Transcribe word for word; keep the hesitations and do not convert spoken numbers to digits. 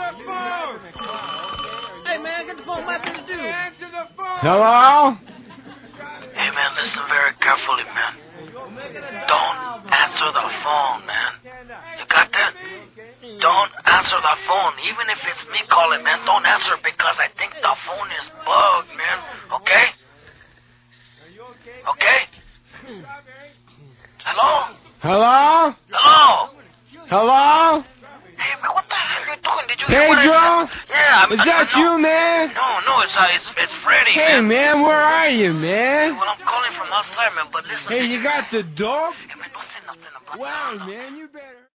that phone! Hey, man, get the phone. My business do. Answer the phone! Hello? Hey, man, listen very carefully, man. Don't answer the phone, man. You got that? Don't answer the phone. Even if it's me calling, man, don't answer because I think the phone is bugged, man. Okay? Okay? Hello? Hello? Hello? Hello? Hey, man, what the hell are you doing? Did you hear what I Pedro? said? Yeah, I'm, Is I, that I, no. you, man? No, no, it's uh, it's it's Freddy, Hey, man. man, where are you, man? Well, I'm calling from outside, man, but listen. Hey, did you got the dog? Hey, man, don't say nothing about Wow, that. man, you better...